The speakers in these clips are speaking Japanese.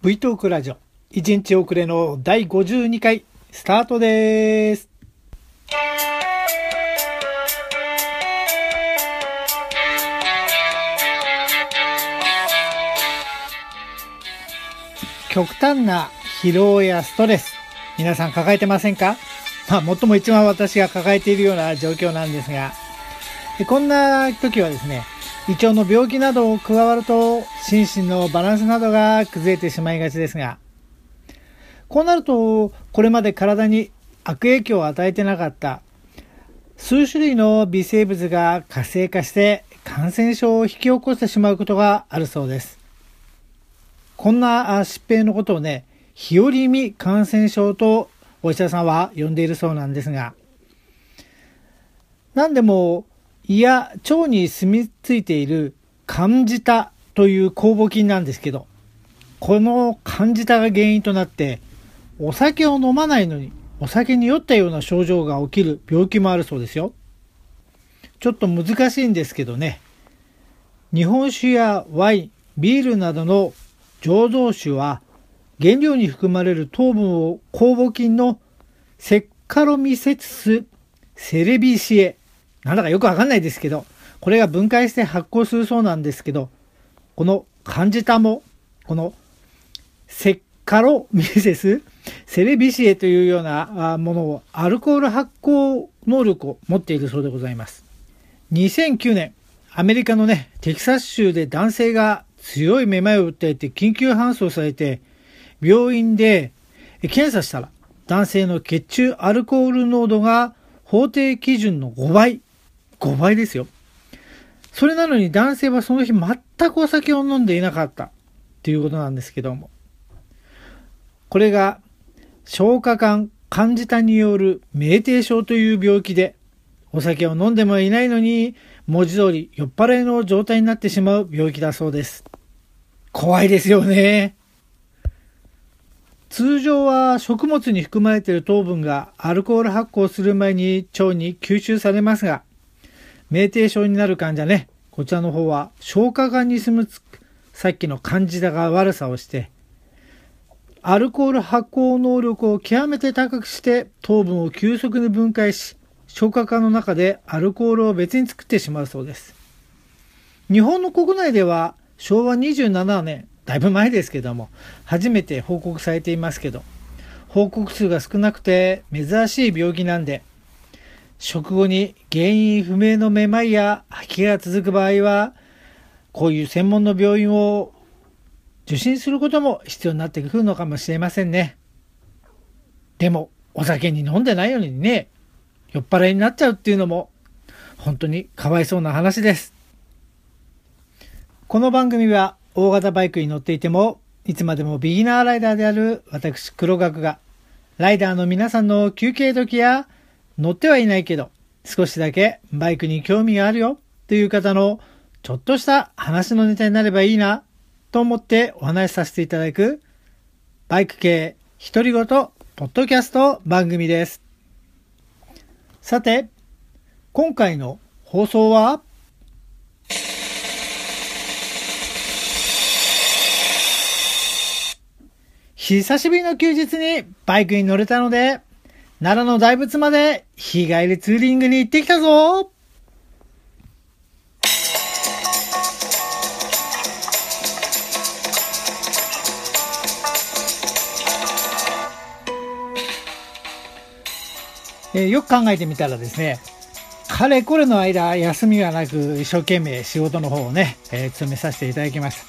V トークラジオ1日遅れの第52回スタートです。極端な疲労やストレス、皆さん抱えてませんか？最も一番私が抱えているような状況なんですが、こんな時はですね、胃腸の病気などを加わると心身のバランスなどが崩れてしまいがちですが、こうなるとこれまで体に悪影響を与えてなかった数種類の微生物が活性化して感染症を引き起こしてしまうことがあるそうです。こんな疾病のことをね、日和見感染症とお医者さんは呼んでいるそうなんですが、何でも胃や腸に住み着いているカンジタという酵母菌なんですけど、このカンジタが原因となってお酒を飲まないのにお酒に酔ったような症状が起きる病気もあるそうですよ。ちょっと難しいんですけどね、日本酒やワイン、ビールなどの醸造酒は原料に含まれる糖分を酵母菌のセッカロミセツスセレビシエ、なんだかよくわかんないですけど、これが分解して発酵するそうなんですけど、このカンジタもこのセッカロミセスセレビシエというようなものをアルコール発酵能力を持っているそうでございます。2009年アメリカのねテキサス州で男性が強いめまいを訴えて緊急搬送されて、病院で検査したら男性の血中アルコール濃度が法定基準の5倍ですよ。それなのに男性はその日全くお酒を飲んでいなかったということなんですけども、これが消化管カンジタによる酩酊症という病気で、お酒を飲んでもいないのに文字通り酔っ払いの状態になってしまう病気だそうです。怖いですよね。通常は食物に含まれている糖分がアルコール発酵する前に腸に吸収されますが、酩酊症になる患者ね、こちらの方は消化管に住むさっきのカンジタが悪さをして、アルコール発酵能力を極めて高くして糖分を急速に分解し、消化管の中でアルコールを別に作ってしまうそうです。日本の国内では昭和27年、だいぶ前ですけども、初めて報告されていますけど、報告数が少なくて珍しい病気なんで、食後に原因不明のめまいや吐き気が続く場合は、こういう専門の病院を受診することも必要になってくるのかもしれませんね。でもお酒に飲んでないのにね、酔っ払いになっちゃうっていうのも本当にかわいそうな話です。この番組は大型バイクに乗っていてもいつまでもビギナーライダーである私黒学が、ライダーの皆さんの休憩時や乗ってはいないけど少しだけバイクに興味があるよという方のちょっとした話のネタになればいいなと思ってお話しさせていただくバイク系独り言ポッドキャスト番組です。さて、今回の放送は久しぶりの休日にバイクに乗れたので、奈良の大仏まで日帰りツーリングに行ってきたぞ。よく考えてみたらですね、かれこれの間休みがなく一生懸命仕事の方をね、務めさせていただきました。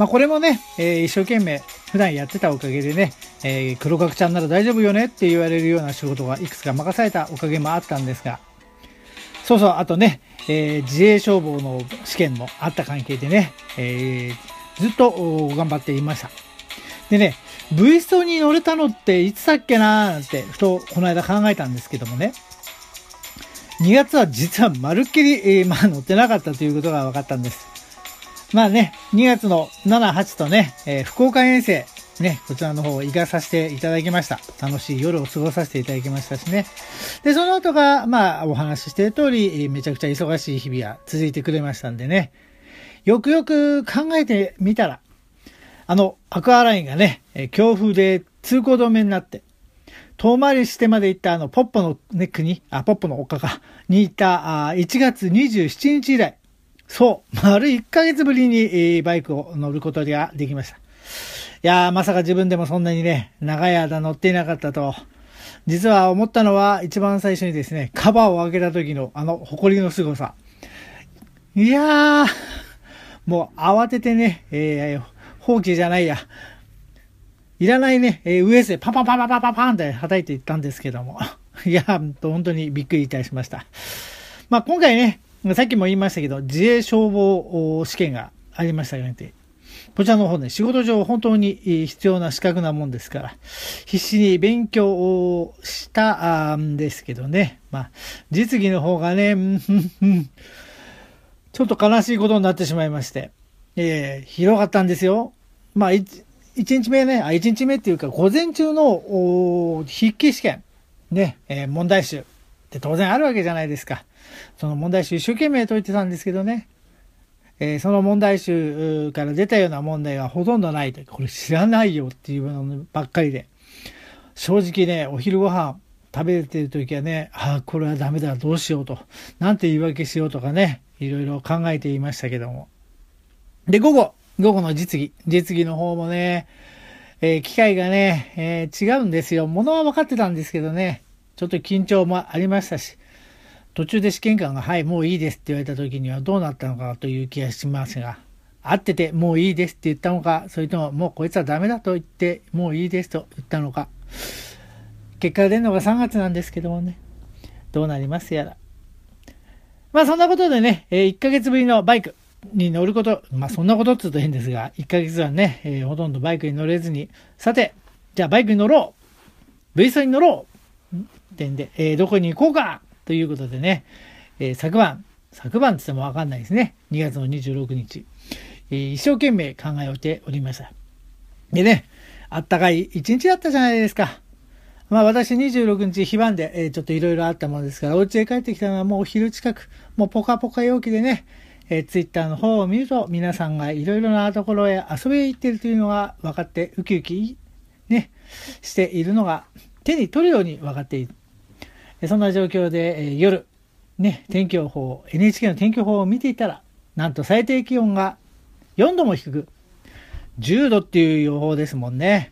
これもね、一生懸命普段やってたおかげでね、黒学ちゃんなら大丈夫よねって言われるような仕事がいくつか任されたおかげもあったんですが、あとね、自衛消防の試験もあった関係でね、ずっと頑張っていました。でね、V ストに乗れたのっていつだっけなーなんてふとこの間考えたんですけどもね、2月は実はまるっきり、乗ってなかったということが分かったんです。2月の7、8とね、福岡遠征ね、こちらの方行かさせていただきました。楽しい夜を過ごさせていただきましたしね。で、その後がお話ししている通り、めちゃくちゃ忙しい日々が続いてくれましたんでね、よくよく考えてみたら、 アクアラインがね、強風で通行止めになって、遠回りしてまで行ったポッポのネックに、ポッポの丘か、に行った1月27日以来、そう、丸1ヶ月ぶりにバイクを乗ることができました。いやー、まさか自分でもそんなにね、長い間乗っていなかったと。実は思ったのは、一番最初にですね、カバーを開けた時の埃の凄さ。いやー、もう慌ててね、放棄じゃないや。いらないね、ウエスでパンパンパンパンパンパンパンって叩いていったんですけども。いや、本当にびっくりいたしました。まあ今回ね、さっきも言いましたけど、自衛消防試験がありましたよねって。こちらの方ね、仕事上本当に必要な資格なもんですから、必死に勉強をしたんですけどね。まあ、実技の方がね、ちょっと悲しいことになってしまいまして、ひどかったんですよ。まあ、1日目ね、1日目っていうか、午前中の筆記試験、ね、問題集って当然あるわけじゃないですか。その問題集一生懸命解いてたんですけどね、その問題集から出たような問題がほとんどないと、これ知らないよっていうのばっかりで、正直ね、お昼ご飯食べてる時はね、これはダメだ、どうしようと、なんて言い訳しようとかね、いろいろ考えていましたけども。で、午後の実技の方もね、機械がね、違うんですよ。ものは分かってたんですけどね、ちょっと緊張もありましたし、途中で試験官が、はい、もういいですって言われた時にはどうなったのかという気がしますが、合っててもういいですって言ったのか、それとももうこいつはダメだと言ってもういいですと言ったのか、結果が出るのが3月なんですけどもね、どうなりますやら。まあそんなことでね、1ヶ月ぶりのバイクに乗ること、まあそんなことって言うと変ですが、1ヶ月はね、ほとんどバイクに乗れずに、さて、じゃあバイクに乗ろう !V ストに乗ろうってんで、どこに行こうかということでね、昨晩って言ってもわかんないですね。2月の26日、一生懸命考えておりました。でね、あったかい一日だったじゃないですか。まあ私26日非番で、ちょっといろいろあったものですから、お家へ帰ってきたのはもうお昼近く、もうポカポカ陽気でね、ツイッターの方を見ると皆さんがいろいろなところへ遊びに行っているというのが分かって、ウキウキね、しているのが手に取るように分かっている。そんな状況で、夜、ね、天気予報、NHK の天気予報を見ていたら、なんと最低気温が4度も低く、10度っていう予報ですもんね。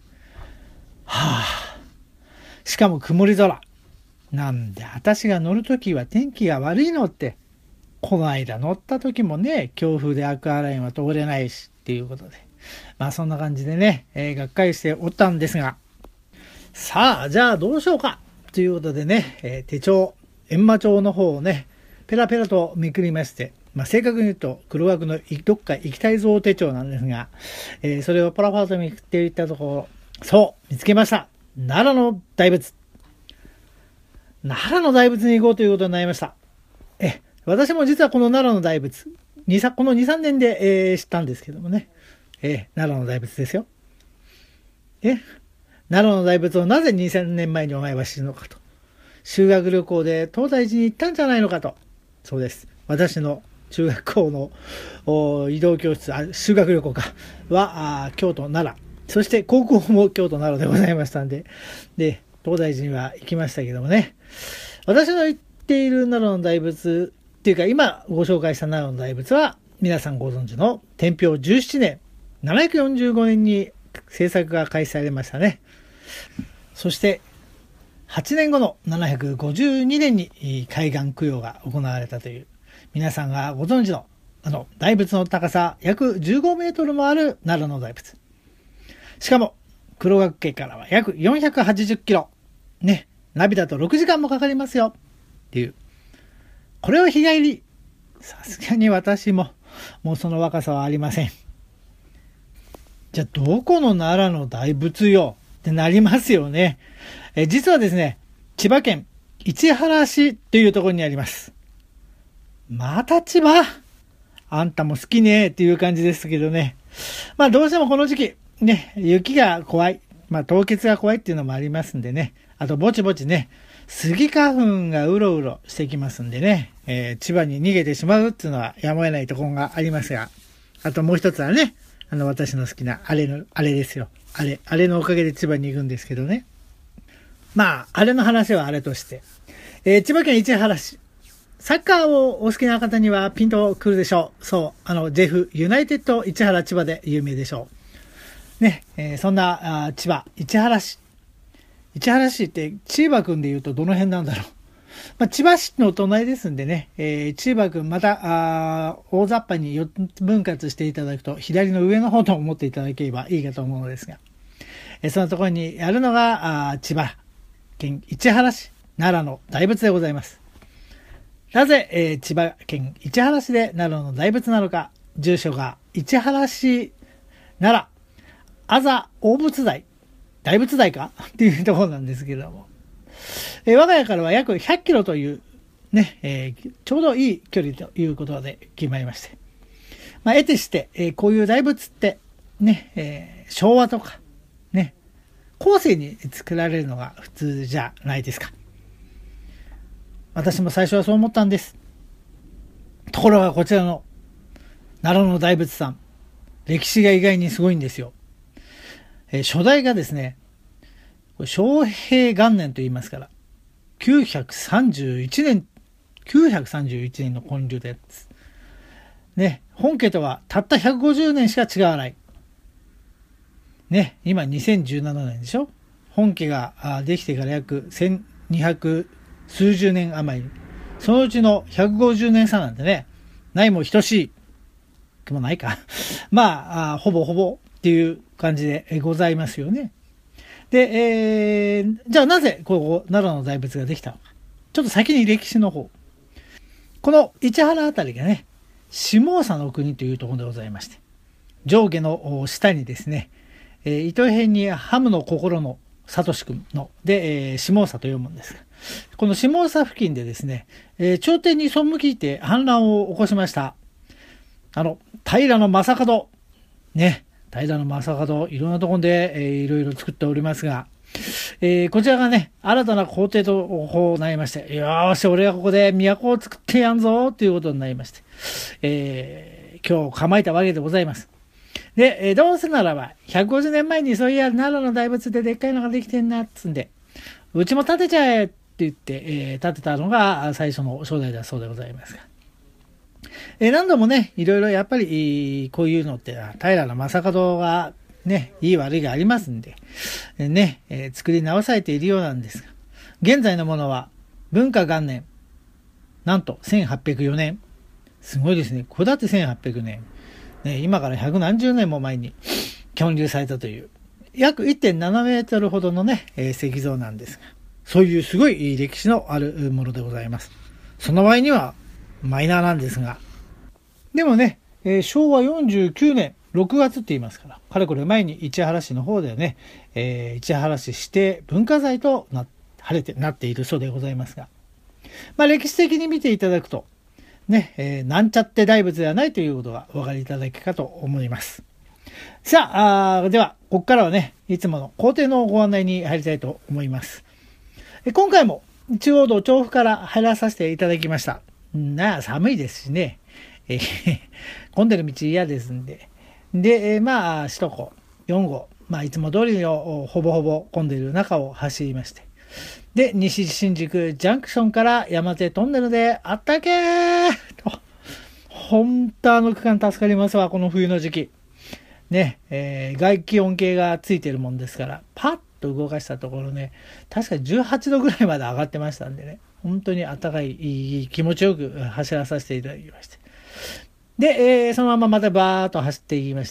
しかも曇り空。なんで私が乗るときは天気が悪いのって、この間乗った時もね、強風でアクアラインは通れないしっていうことで。まあそんな感じでね、がっかりしておったんですが、さあ、じゃあどうしようかということでね、手帳、閻魔帳の方をね、ペラペラとめくりまして、まあ正確に言うと黒枠のどっか行きたいぞ手帳なんですが、それをパラパラとめくっていったところ、そう、見つけました。奈良の大仏。奈良の大仏に行こうということになりました。私も実はこの奈良の大仏、この2、3年で、知ったんですけどもね。奈良の大仏ですよ。奈良の大仏をなぜ2、3年前にお前は知るのかと。修学旅行で東大寺に行ったんじゃないのかと。そうです。私の中学校の移動教室、修学旅行かは京都、奈良。そして高校も京都、奈良でございましたんで、で、東大寺には行きましたけどもね。私の行っている奈良の大仏っていうか、今ご紹介した奈良の大仏は、皆さんご存知の天平17年、745年に制作が開始されましたね。そして、8年後の752年に海岸供養が行われたという、皆さんがご存知の、大仏の高さ約15メートルもある奈良の大仏。しかも、黒岳家からは約480キロ。ね、ナビだと6時間もかかりますよ。っていう。これを日帰り。さすがに私も、もうその若さはありません。じゃあ、どこの奈良の大仏よってなりますよね。実はですね、千葉県市原市というところにあります。また千葉？あんたも好きねっていう感じですけどね。まあどうしてもこの時期、ね、雪が怖い。まあ凍結が怖いっていうのもありますんでね。あとぼちぼちね、スギ花粉がうろうろしてきますんでね。千葉に逃げてしまうっていうのはやむを得ないところがありますが。あともう一つはね、 私の好きなあれですよ。あれのおかげで千葉に行くんですけどね。まあ、あれの話はあれとして。千葉県市原市。サッカーをお好きな方にはピンとくるでしょう。そう、ジェフユナイテッド市原千葉で有名でしょう。ね、そんな千葉、市原市。市原市って千葉君で言うとどの辺なんだろう。まあ、千葉市の隣ですんでね、千葉君また大雑把に4つ分割していただくと左の上の方と思っていただければいいかと思うのですが、そのところにあるのが千葉県市原市奈良の大仏でございます。なぜ、千葉県市原市で奈良の大仏なのか、住所が市原市奈良あざ大仏台、大仏台かっていうところなんですけれども、我が家からは約100キロというね、ちょうどいい距離ということで決まりまして、まあ、得てして、こういう大仏ってね、昭和とかね、後世に作られるのが普通じゃないですか。私も最初はそう思ったんです。ところがこちらの奈良の大仏さん、歴史が意外にすごいんですよ。初代がですね、昌平元年と言いますから、931年の建立です。ね、本家とはたった150年しか違わない。ね、今2017年でしょ。本家ができてから約1200数十年余り。そのうちの150年差なんでね、ないも等しい。でもないか。まあ、ほぼほぼっていう感じでございますよね。で、じゃあなぜここ奈良の大仏ができたのか。ちょっと先に歴史の方。この市原あたりがね、下総の国というところでございまして、上下の下にですね、糸辺にハムの心のサトシ君ので、下総と読むんですが、この下総付近でですね、朝廷に背いて反乱を起こしました。平将門ね、平将門いろんなところで、いろいろ作っておりますが、こちらがね、新たな皇帝となりまして、よーし、俺がここで都を作ってやんぞということになりまして、今日構えたわけでございます。で、どうせならば、150年前にそういや奈良の大仏ででっかいのができてんなっつんで、うちも建てちゃえって言って、建てたのが最初の初代だそうでございますが。何度もね、いろいろやっぱり、こういうのって、平将門がね、いい悪いがありますんで、ね、作り直されているようなんですが、現在のものは、文化元年、なんと1804年。すごいですね。これだって1800年。ね、今から100何十年も前に建立されたという、約 1.7 メートルほどのね、石像なんですが、そういうすごい歴史のあるものでございます。その場合には、マイナーなんですが、でもね、昭和49年6月って言いますから、かれこれ前に市原市の方でね、市原市指定文化財となっているそうでございますが、まあ歴史的に見ていただくと、ね、なんちゃって大仏ではないということがお分かりいただけかと思います。さあ、では、ここからはね、いつもの工程のご案内に入りたいと思います。今回も中央道調布から入らさせていただきました。寒いですしね、混んでる道嫌ですんで。で、まあ、首都高4号、まあ、いつも通りのほぼほぼ混んでいる中を走りまして。で、西新宿ジャンクションから山手トンネルであったけーと。本当区間助かりますわ、この冬の時期。ね、外気温計がついてるもんですから、パッと動かしたところね、確か18度ぐらいまで上がってましたんでね、本当に暖かい、気持ちよく走らさせていただきまして。で、そのまままたバーッと走っていきまして、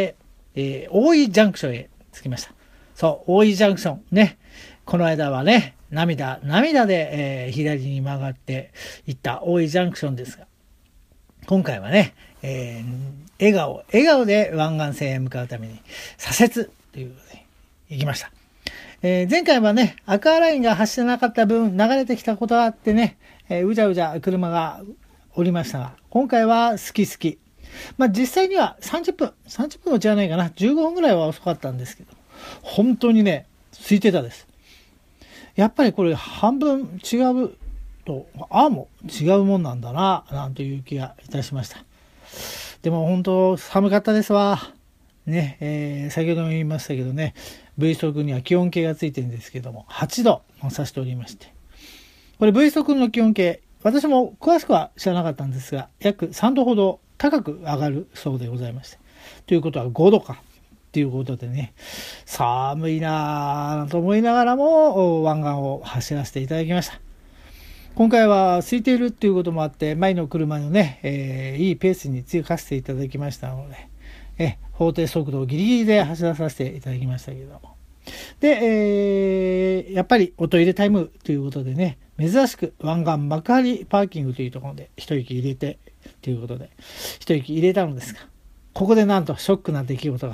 大井ジャンクションへ着きました。そう、大井ジャンクションね。この間はね、涙で、左に曲がっていった大井ジャンクションですが、今回はね、笑顔で湾岸線へ向かうために左折ということで行きました。前回はね、アクアラインが走ってなかった分流れてきたことがあってね、うじゃうじゃ車がおりましたが、今回は好き。まあ実際には30分も違わないかな、15分ぐらいは遅かったんですけど、本当にね、空いてたです。やっぱりこれ半分違うと、もう違うもんなんだな、なんていう気がいたしました。でも本当寒かったですわ。 ね、先ほども言いましたけどね、V 速には気温計がついてるんですけども、8度を指しておりまして。これ V 速の気温計、私も詳しくは知らなかったんですが、約3度ほど高く上がるそうでございまして。ということは5度か。ということでね、寒いなぁと思いながらも湾岸を走らせていただきました。今回は空いているっていうこともあって、前の車のね、いいペースに追加していただきましたので、法定速度をギリギリで走らさせていただきましたけれども。で、やっぱり音入れタイムということでね、珍しく湾岸幕張パーキングというところで一息入れてということで一息入れたのですが、ここでなんとショックな出来事が、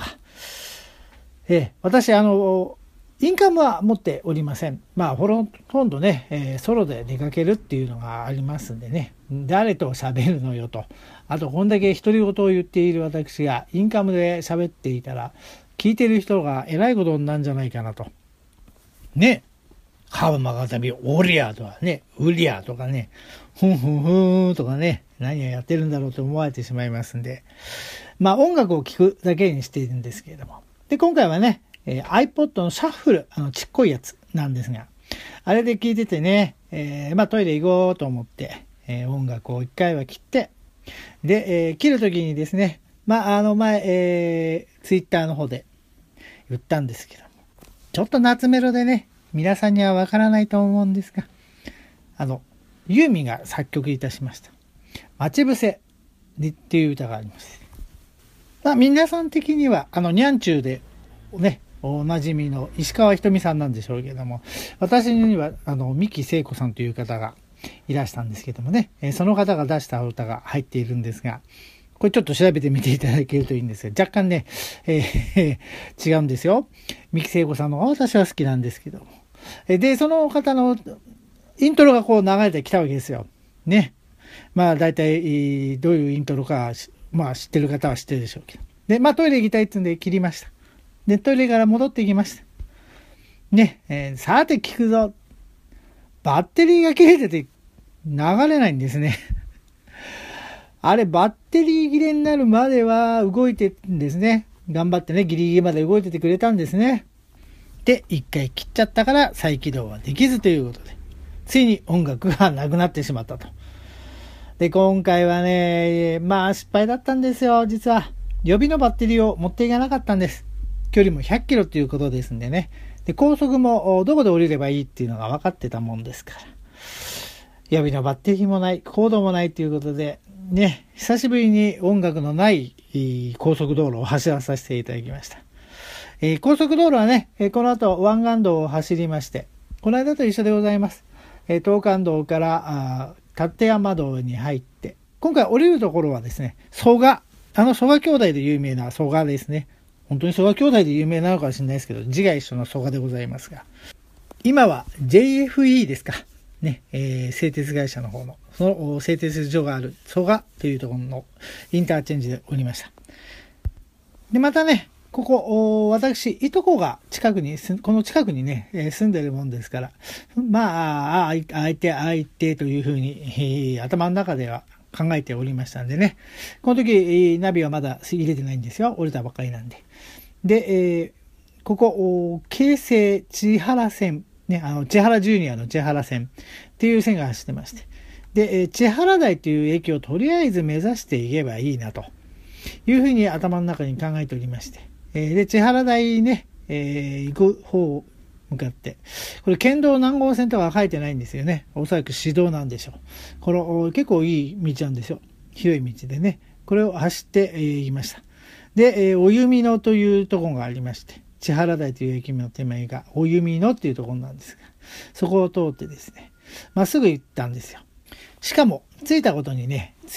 私インカムは持っておりません。ほとんどね、ソロで出かけるっていうのがありますんでね、誰と喋るのよと、あとこんだけ独り言を言っている私がインカムで喋っていたら、聞いてる人がえらいことになるんじゃないかなと。ね。ハーブマガザビ、オリアとかね、ウリアとかね、ふんふんふんとかね、何をやってるんだろうと思われてしまいますんで、音楽を聴くだけにしているんですけれども。で、今回はね、iPod のシャッフル、ちっこいやつなんですが、あれで聴いててね、トイレ行こうと思って、音楽を一回は切って、で、切るときにですね、前、Twitter の方で言ったんですけども、ちょっと夏メロでね、皆さんにはわからないと思うんですが、ユーミンが作曲いたしました。待ち伏せっていう歌があります。皆さん的には、ニャンチューでね、おなじみの石川ひとみさんなんでしょうけども、私には、三木聖子さんという方がいらしたんですけどもね、その方が出した歌が入っているんですが、これちょっと調べてみていただけるといいんですが、若干ね、違うんですよ。三木聖子さんの私は好きなんですけども。で、その方のイントロがこう流れてきたわけですよ。ね。大体、どういうイントロか、知ってる方は知ってるでしょうけど。で、トイレ行きたいってんで切りました。で、トイレから戻ってきました。ね、さて聞くぞ。バッテリーが切れてて流れないんですね。あれ、バッテリー切れになるまでは動いてんですね。頑張ってね、ギリギリまで動いててくれたんですね。で、一回切っちゃったから再起動はできずということで、ついに音楽がなくなってしまったと。で、今回はね、失敗だったんですよ、実は。予備のバッテリーを持っていかなかったんです。距離も100キロということですんでね。で、高速もどこで降りればいいっていうのが分かってたもんですから。予備のバッテリーもない、コードもないということで、ね、久しぶりに音楽のない高速道路を走らさせていただきました。高速道路はね、この後湾岸道を走りまして、この間と一緒でございます。東関道から立山道に入って、今回降りるところはですね、蘇我兄弟で有名な蘇我ですね。本当に蘇我兄弟で有名なのかもしれないですけど、字が一緒の蘇我でございますが、今は JFE ですか。ね、製鉄会社の方の、その製鉄所がある蘇我というところのインターチェンジでおりました。で、またね、ここ、私、いとこがこの近くにね、住んでるもんですから、相手というふうに、頭の中では考えておりましたんでね。この時、ナビはまだ入れてないんですよ。降りたばっかりなんで。で、ここ、京成千原線、ね、千原ジュニアの千原線っていう線が走ってまして。で、千原台という駅をとりあえず目指していけばいいなというふうに頭の中に考えておりまして。で、千原台ね、行く方向かって。これ、県道何号線とは書いてないんですよね。おそらく市道なんでしょう。この、結構いい道なんですよ。広い道でね。これを走って行きました。で、お弓野というところがありまして、千原台という駅の手前がお弓野っていうところなんですが、そこを通ってですね、まっすぐ行ったんですよ。しかも、ついてることに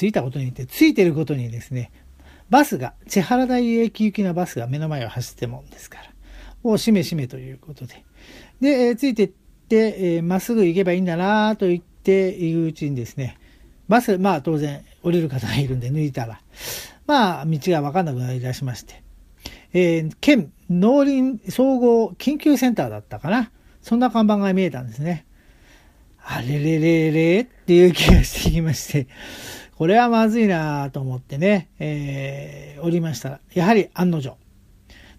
ですね、バスが、千原台駅行きのバスが目の前を走ってるもんですから、しめしめということで。で、ついてって、まっすぐ行けばいいんだなと言っているうちにですね、バス、当然降りる方がいるんで抜いたら、道がわかんなくなりだしまして、県農林総合緊急センターだったかな。そんな看板が見えたんですね。あれれれれっていう気がしてきまして、これはまずいなと思ってね、降りましたら、やはり案の定、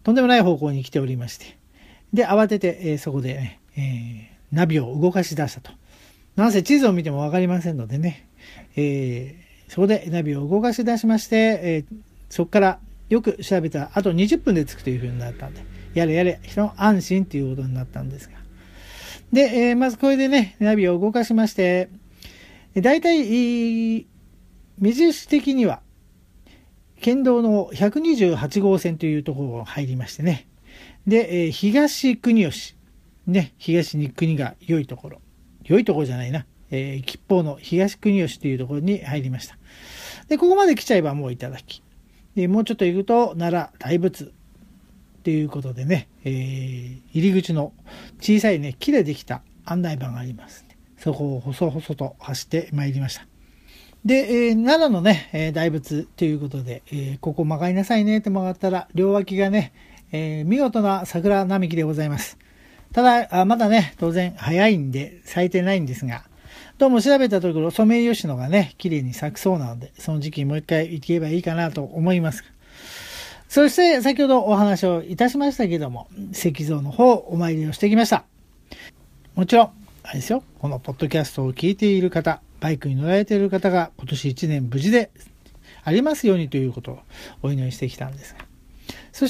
とんでもない方向に来ておりまして、で、慌てて、そこでね、ナビを動かし出したと。なんせ地図を見てもわかりませんのでね、そこでナビを動かし出しまして、そこからよく調べたら、あと20分で着くという風になったんで、やれやれ、一安心ということになったんですが。で、まずこれでね、ナビを動かしまして、だいたい、目印的には、県道の128号線というところを入りましてね。で、東国吉。ね、東に国が良いところ。良いところじゃないな。吉報の東国吉というところに入りました。で、ここまで来ちゃえばもういただき。で、もうちょっと行くと、奈良大仏。ということでね、入り口の小さいね、木でできた案内板があります。そこを細々と走ってまいりました。で、奈良のね、大仏ということで、ここ曲がりなさいねって曲がったら、両脇がね、見事な桜並木でございます。ただ、まだね、当然早いんで咲いてないんですが、どうも調べたところ、ソメイヨシノがね、綺麗に咲くそうなので、その時期にもう一回行けばいいかなと思います。そして先ほどお話をいたしましたけども、石像の方お参りをしてきました。もちろん、あれですよ、このポッドキャストを聞いている方、バイクに乗られている方が今年1年無事でありますようにということをお祈りしてきたんですが。そして、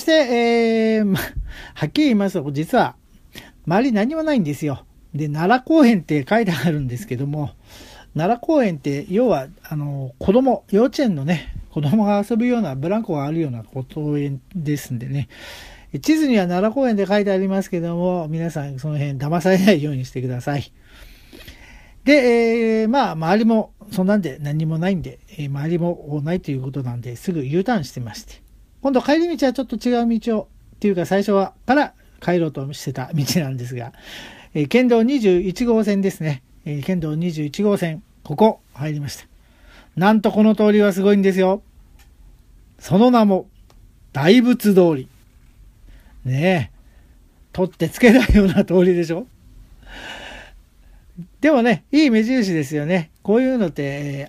はっきり言いますと、実は周り何もないんですよ。で、奈良公園って書いてあるんですけども、奈良公園って要は幼稚園のね、子供が遊ぶようなブランコがあるような公園ですんでね、地図には奈良公園で書いてありますけども、皆さんその辺騙されないようにしてください。で、周りもそんなんで何もないんで、周りもないということなんで、すぐ U ターンしてまして、今度帰り道はちょっと違う道を、っていうか最初はから帰ろうとしてた道なんですが、県道21号線ですね。県道21号線、ここ入りました。なんとこの通りはすごいんですよ。その名も、大仏通り。ねえ。取ってつけないような通りでしょ。でもね、いい目印ですよね。こういうのって、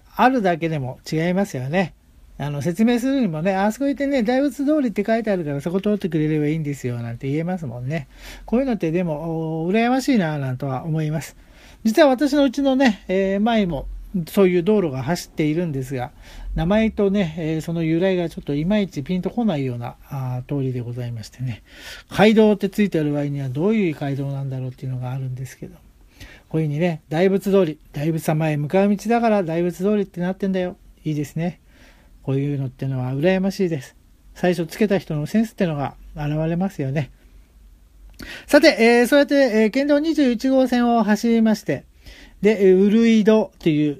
あるだけでも違いますよね。説明するにもね、あそこ行ってね、大仏通りって書いてあるからそこ通ってくれればいいんですよ、なんて言えますもんね。こういうのってでも、羨ましいな、なんとは思います。実は私のうちのね、前も、そういう道路が走っているんですが、名前とね、その由来がちょっといまいちピンとこないような通りでございましてね。街道ってついてある場合にはどういう街道なんだろうっていうのがあるんですけど。こういうふうにね、大仏通り、大仏様へ向かう道だから大仏通りってなってんだよ。いいですね。こういうのってのは羨ましいです。最初つけた人のセンスってのが現れますよね。さて、そうやって、県道21号線を走りまして、で、うるいどという、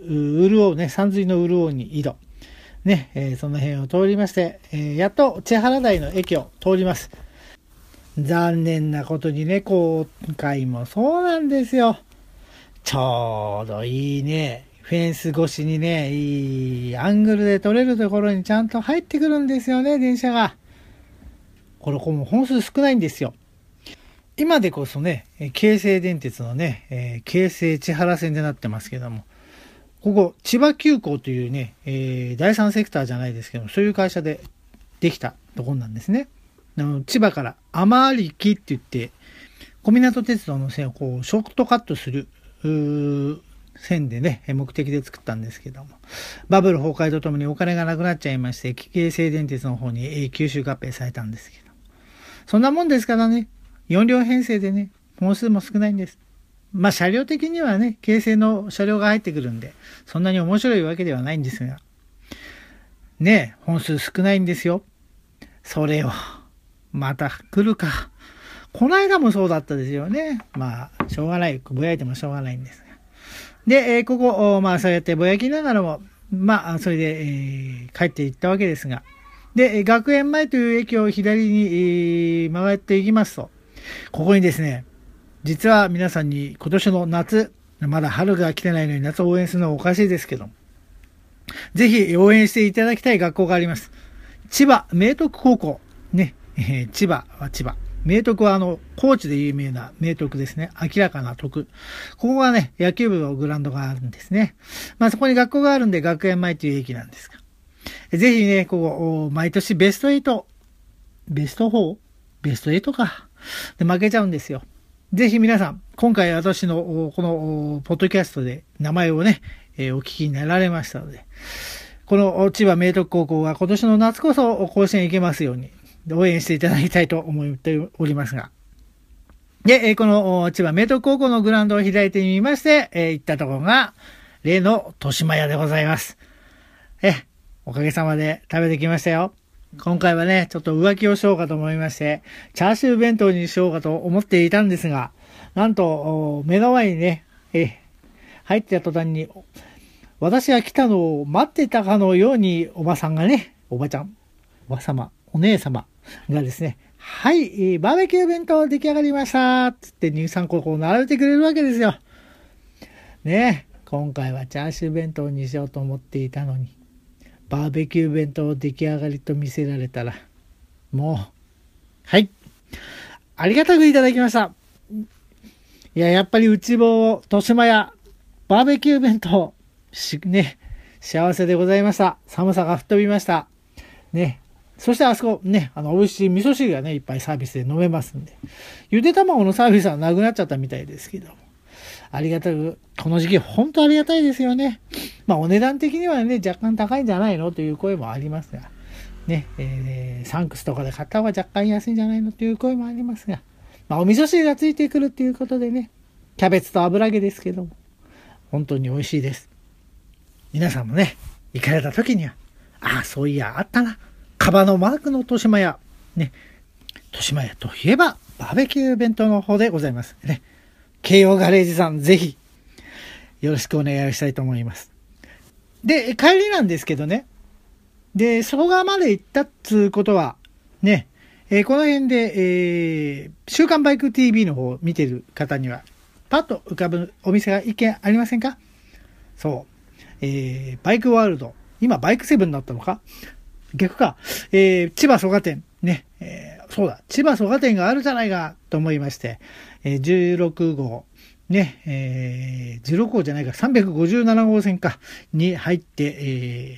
うるおうね、山水のうるおうに井戸。ね、その辺を通りまして、やっと千原台の駅を通ります。残念なことにね、今回もそうなんですよ。ちょうどいいね、フェンス越しにね、いいアングルで撮れるところにちゃんと入ってくるんですよね、電車が。これもう本数少ないんですよ。今でこそね、京成電鉄のね、京成千原線でなってますけども、ここ、千葉急行というね、第三セクターじゃないですけども、そういう会社でできたところなんですね。千葉から天木って言って、小湊鉄道の線をこう、ショートカットする、線でね、目的で作ったんですけども、バブル崩壊とともにお金がなくなっちゃいまして、京成電鉄の方に吸収合併されたんですけど、そんなもんですからね、4両編成でね、本数も少ないんです。車両的にはね、京成の車両が入ってくるんで、そんなに面白いわけではないんですが、ね、本数少ないんですよ。それを、また来るか。この間もそうだったですよね。しょうがない。ぼやいてもしょうがないんですが。で、ここ、そうやってぼやきながらも、それで、帰っていったわけですが。で、学園前という駅を左に、曲がっていきますと、ここにですね、実は皆さんに今年の夏、まだ春が来てないのに夏を応援するのはおかしいですけど、ぜひ応援していただきたい学校があります。千葉明徳高校。ね、千葉は千葉。明徳は高知で有名な明徳ですね。明らかな徳。ここがね、野球部のグラウンドがあるんですね。そこに学校があるんで学園前という駅なんですが。ぜひね、ここ、毎年ベスト8、ベスト 4? ベスト8か。で、負けちゃうんですよ。ぜひ皆さん、今回私のこのポッドキャストで名前をね、お聞きになられましたので、この千葉明徳高校が今年の夏こそ甲子園行けますように応援していただきたいと思っておりますが。で、この千葉明徳高校のグラウンドを開いてみまして、行ったところが例の豊島屋でございます。おかげさまで食べてきましたよ。今回はね、ちょっと浮気をしようかと思いまして、チャーシュー弁当にしようかと思っていたんですが、なんと、目の前にね、入ってた途端に、私が来たのを待ってたかのように、おばさんがね、おばちゃん、おばさま、お姉様がですね、はい、バーベキュー弁当出来上がりましたつって2、3個こう並べてくれるわけですよ。ね、今回はチャーシュー弁当にしようと思っていたのに、バーベキュー弁当出来上がりと見せられたら、もう、はい。ありがたくいただきました。いや、やっぱり内房、豊島屋、バーベキュー弁当、ね、幸せでございました。寒さが吹っ飛びました。ね。そしてあそこ、ね、美味しい味噌汁がね、いっぱいサービスで飲めますんで。ゆで卵のサービスはなくなっちゃったみたいですけども。ありがたく、この時期本当ありがたいですよね。まあお値段的にはね、若干高いんじゃないのという声もありますが、ね、サンクスとかで買った方が若干安いんじゃないのという声もありますが、まあお味噌汁がついてくるっていうことでね、キャベツと油揚げですけども、本当に美味しいです。皆さんもね、行かれた時には、ああ、そういや、あったな。カバのマークの豊島屋。ね、豊島屋といえば、バーベキュー弁当の方でございます。ね。京葉ガレージさん、ぜひ、よろしくお願いしたいと思います。で、帰りなんですけどね。で、外側まで行ったっつうことは、ね、この辺で、週刊バイク TV の方を見てる方には、パッと浮かぶお店が一軒ありませんか？そう。バイクワールド。今、バイクセブンになったのか？逆か。千葉蘇我店。ね。そうだ。千葉蘇我店があるじゃないかと思いまして、16号。ね。16号じゃないか。357号線か。に入って、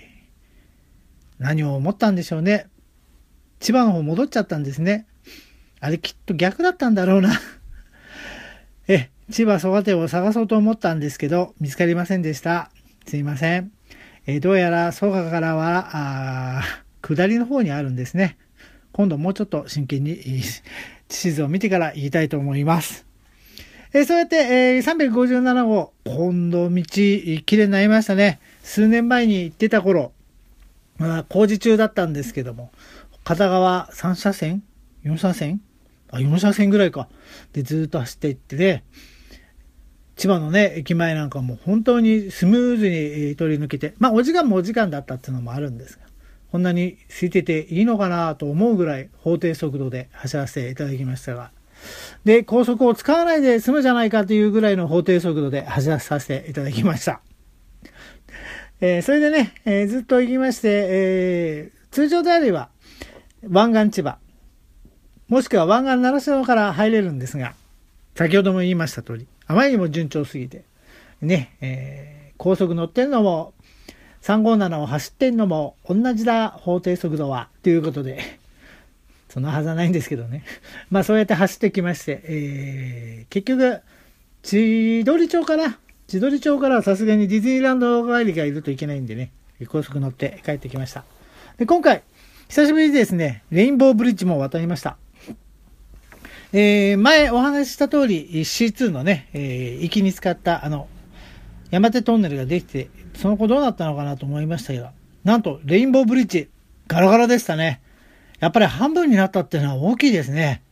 何を思ったんでしょうね。千葉の方戻っちゃったんですね。あれきっと逆だったんだろうな。千葉蘇我店を探そうと思ったんですけど、見つかりませんでした。すいません。どうやら蘇我からは、下りの方にあるんですね。今度もうちょっと真剣に地図を見てから言いたいと思います。そうやって、357号、今度道、きれいになりましたね。数年前に行ってた頃、工事中だったんですけども、片側3車線 ?4 車線4車線ぐらいか。で、ずっと走っていってね、千葉のね、駅前なんかも本当にスムーズに通り抜けて、まあお時間もお時間だったっていうのもあるんですが、こんなに空いてていいのかなと思うぐらい法定速度で走らせていただきましたが、で、高速を使わないで済むじゃないかというぐらいの法定速度で走らさせていただきました。それでね、ずっと行きまして、通常であれば湾岸千葉、もしくは湾岸習志野から入れるんですが、先ほども言いました通り、あまりにも順調すぎて、ね、高速乗ってるのも、357を走ってんのも同じだ、法定速度は、ということで、そんなはずはないんですけどね。まあそうやって走ってきまして、結局、千鳥町からはさすがにディズニーランド帰りがいるといけないんでね、高速乗って帰ってきました。で、今回、久しぶりにですね、レインボーブリッジも渡りました。前お話しした通り C2 のね、行きに使った山手トンネルができて、その後どうなったのかなと思いましたけど、なんとレインボーブリッジガラガラでしたね。やっぱり半分になったっていうのは大きいですね。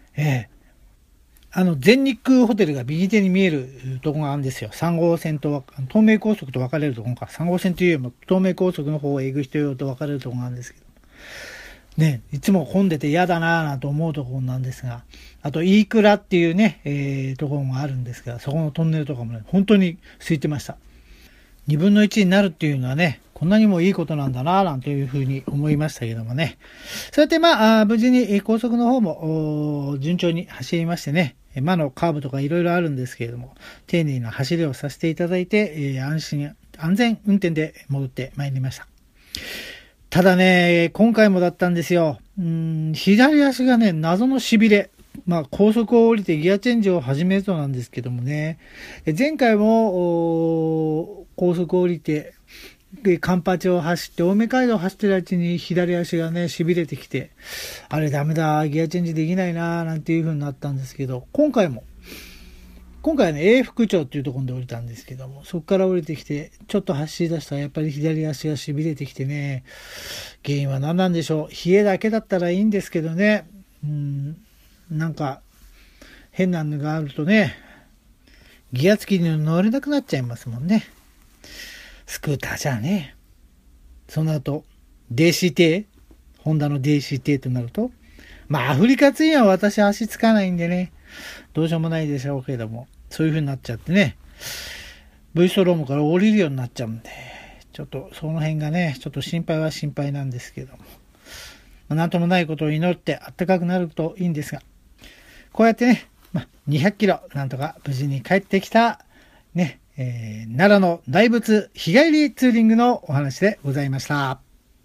全日空ホテルが右手に見えるところがあるんですよ。3号線と東名高速と分かれるところか。3号線というよりも東名高速の方を行く人用と分かれるところがあるんですけど。ね、いつも混んでて嫌だなぁと思うところなんですが、あと、飯倉っていうね、ところもあるんですが、そこのトンネルとかもね、本当に空いてました。2分の1になるっていうのはね、こんなにもいいことなんだなぁなんていうふうに思いましたけどもね。そうやってまあ、無事に高速の方も順調に走りましてね、魔のカーブとかいろいろあるんですけれども、丁寧な走りをさせていただいて、安全運転で戻ってまいりました。 ただね、今回もだったんですよ。左足がね、謎の痺れ。高速を降りてギアチェンジを始めるとなんですけどもね。前回も、高速を降りて、カンパチを走って、青梅街道を走ってるうちに左足がね、痺れてきて、あれダメだ、ギアチェンジできないな、なんていう風になったんですけど、今回はね、永福町っていうところで降りたんですけども、そこから降りてきて、ちょっと走り出したらやっぱり左足が痺れてきてね、原因は何なんでしょう。冷えだけだったらいいんですけどね、なんか、変なのがあるとね、ギア付きに乗れなくなっちゃいますもんね。スクーターじゃあね。その後、DCT、ホンダの DCT となると、アフリカツインは私足つかないんでね、どうしようもないでしょうけども、そういう風になっちゃってね、V ストロームから降りるようになっちゃうんで、ちょっとその辺がね、ちょっと心配は心配なんですけども、なんともないことを祈って暖かくなるといいんですが、こうやってね、200キロなんとか無事に帰ってきたね、奈良の大仏日帰りツーリングのお話でございました。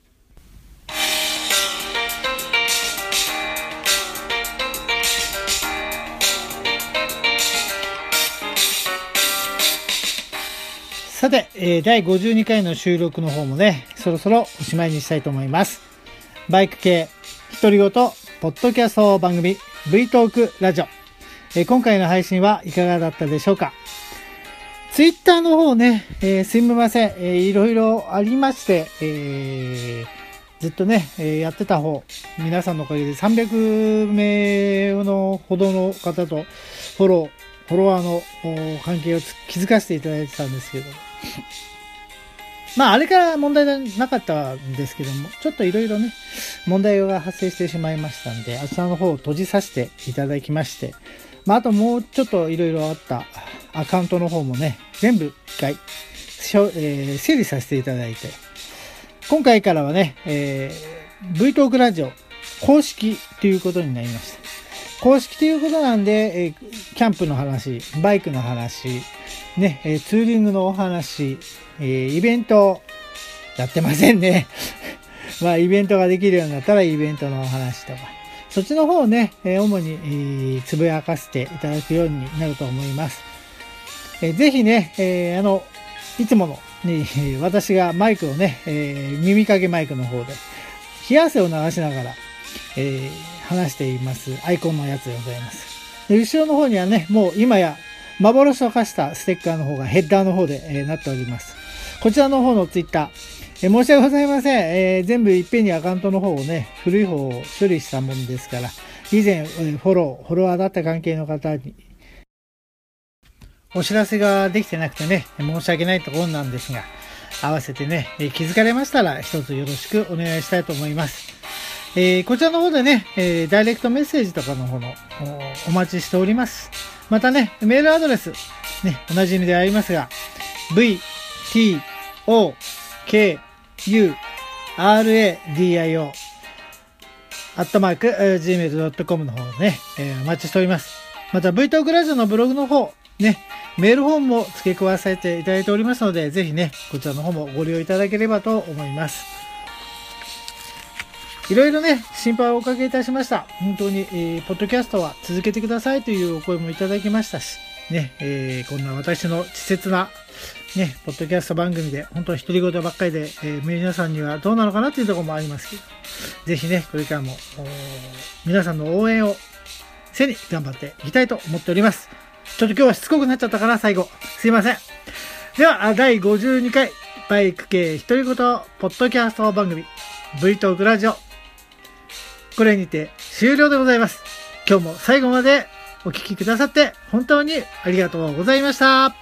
さて、第52回の収録の方もね、そろそろおしまいにしたいと思います。バイク系独り言ポッドキャスト番組 V トークラジオ、今回の配信はいかがだったでしょうか。ツイッターの方ね、すみません、いろいろありまして、ずっとね、やってた方、皆さんのおかげで300名のほどの方とフォロワーの関係を築かせていただいてたんですけど、あれから問題なかったんですけども、ちょっといろいろね、問題が発生してしまいましたんで、あちらの方を閉じさせていただきまして、あともうちょっといろいろあったアカウントの方もね、全部一回、整理させていただいて、今回からはね、V トークラジオ公式ということになりました。公式ということなんで、キャンプの話、バイクの話、ね、ツーリングのお話、イベントやってませんね。イベントができるようになったらイベントのお話とか、そっちの方をね、主に、つぶやかせていただくようになると思います。ぜひね、いつもの、私がマイクをね、耳かけマイクの方で、冷や汗を流しながら、話していますアイコンのやつでございます。で後ろの方にはね、もう今や幻と化したステッカーの方がヘッダーの方で、なっております。こちらの方のツイッター、申し訳ございません。全部いっぺんにアカウントの方をね、古い方を処理したもんですから、以前、フォロワーだった関係の方にお知らせができてなくてね、申し訳ないところなんですが、合わせてね、気づかれましたら一つよろしくお願いしたいと思います。こちらの方でね、ダイレクトメッセージとかの方の お待ちしております。またね、メールアドレス、ね、おなじみでありますが、vtokradio @gmail.com の方ね、お待ちしております。また V トークラジオのブログの方、ね、メールフォームも付け加えさせていただいておりますので、ぜひね、こちらの方もご利用いただければと思います。いろいろね、心配をおかけいたしました。本当に、ポッドキャストは続けてくださいというお声もいただきましたし、ね、こんな私の稚拙な、ね、ポッドキャスト番組で、本当に独り言ばっかりで、皆さんにはどうなのかなというところもありますけど、ぜひね、これからも、皆さんの応援を背に頑張っていきたいと思っております。ちょっと今日はしつこくなっちゃったから最後、すいません。では、第52回、バイク系独り言、ポッドキャスト番組、V トークラジオ、これにて終了でございます。今日も最後までお聞きくださって本当にありがとうございました。